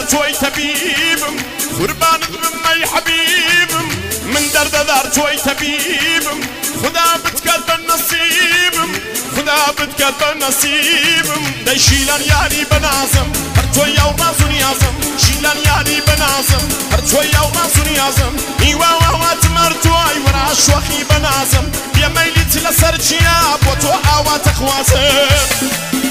توي تبيبم قربان بمي حبيبم من درددار توي تبيبم خدا بتكتب النصيبم خدا بتكتب النصيبم داي شيلان ياري بنازم هرتوي يا وراسو نيازم شيلان ياري بنازم هرتوي يا وراسو نيازم ايوا وات مرتوي ورا شوخي بنازم يا ميلت لسرجيا بوتو اوا تخوازم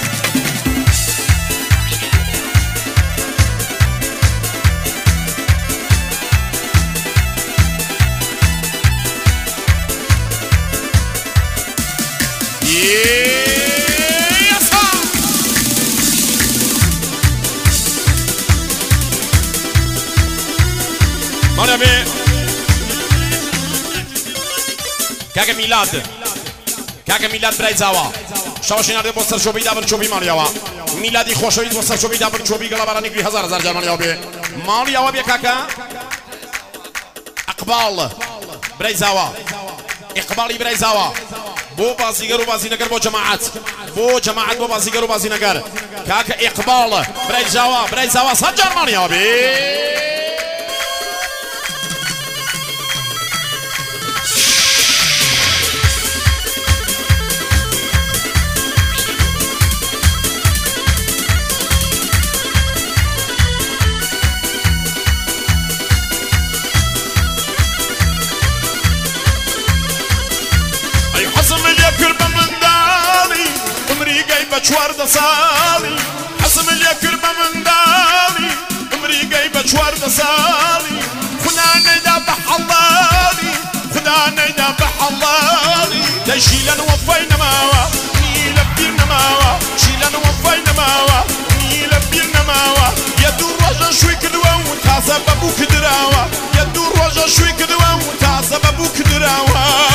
کاکە میلاد برای زاوا شەوەشی ناردێ بۆ سەرچۆبی دابرچۆبی ماڵیاوە میلادی خۆشەویست بۆ سەرچۆبی دابرچۆبی گەڵابارانێکی هەزار جار ماڵیاوە بێ ماڵیاوە بێ کاکە ئەقباڵ برای زاوا ئیقباڵی برای زاوا بۆ بازیگەر و بازینەگەر بۆ جەماعەت بۆ بازیگەر و بازینەگەر کاکە ئیقباڵ برای زاوا سەد جار ماڵیاوە بێ چوارده سالی حسم اليكر بمندالي عمري جايبه چوارده سالی خدا نيدا بحلالي خدا نيدا بحلالي لا شيلان وفينا ماوا نيل بيرنا ماوا شيلان وفينا ماوا نيل بيرنا ماوا يدور رجا شوي كدوا وتعصب ابوك دراوا يدور رجا شوي كدوا وتعصب ابوك دراوا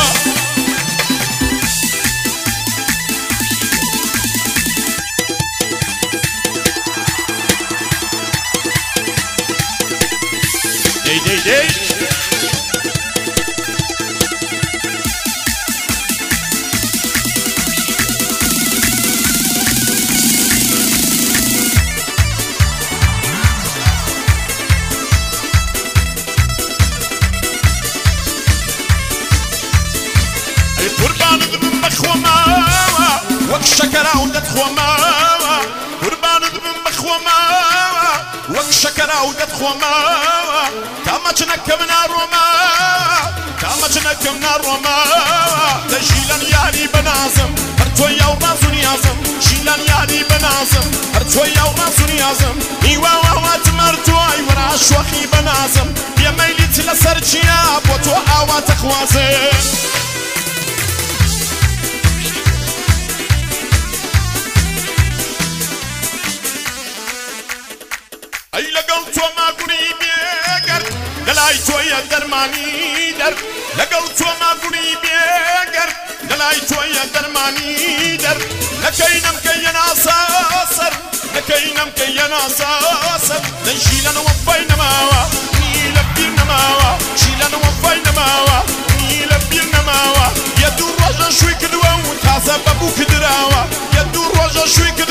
شكرا ودتخوا ماوا قربان ذبن بخوا ماوا وك شكرا ودتخوا ماوا كما تنكمنا روما كما تنكمنا روما شيلان ياري بنازم هرتوي يا وراسو نيازم شيلان ياري بنازم هرتوي يا وراسو نيازم ايوا وات مرتوي ورا شوخي بنازم يا ميلت لسرجيا بوتو اوا تخوازم اي لقل تو ما قريبي قر دلاي تو يا درماني در لقل تو ما قريبي قر دلاي تو يا درماني در لكينم كينا صاصر لكينم كينا صاصر نشيلن وفينا ماوا نيل بيرنا ماوا شيلن وفينا ماوا نيل بيرنا ماوا يدور رجا شوي كدوا وتعصب ابوك دراوا يدور رجا شوي كدوا